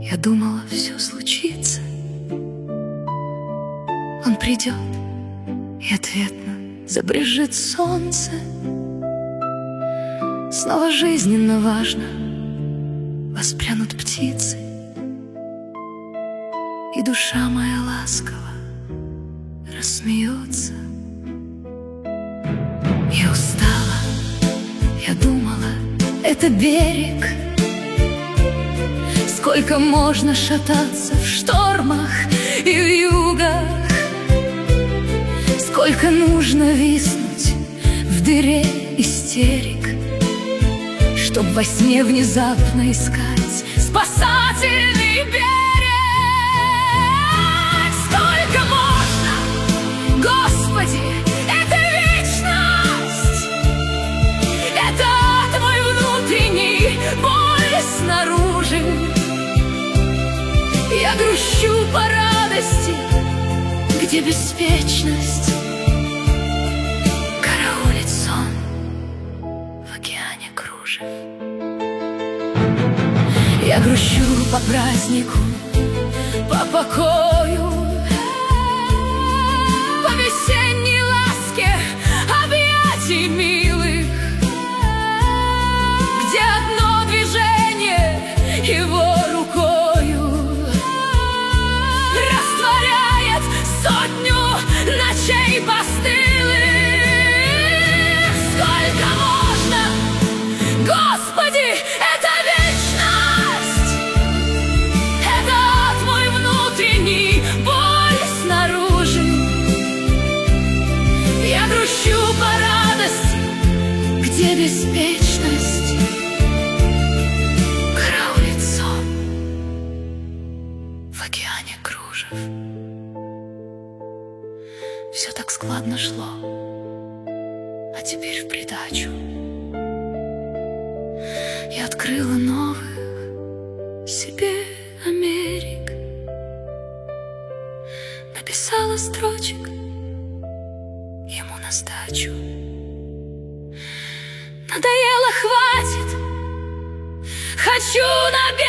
Я думала, все случится. Он придет, и ответно забрежет солнце. Снова жизненно важно, воспрянут птицы, и душа моя ласково рассмеется. Я устала, я думала, это берег. Сколько можно шататься в штормах и в югах, сколько нужно виснуть в дыре истерик, чтоб во сне внезапно искать спасательный берег. Сколько можно, Господи, это вечность, это твой внутренний боль снаружи. Я грущу по радости, где беспечность караулит сон в океане кружев. Я грущу по празднику, по покою, по весенней ласке объятий милых, где одно движение его рукою растворяет сотню ночей постылых. Сколько можно, Господи, это вечность, это твой внутренний боль снаружи. Я грущу по радости, где беспечность караулит сон в океане кружев. Все так складно шло, а теперь в придачу я открыла новых себе Америк, написала строчек ему на сдачу. Надоело, хватит, хочу на берег.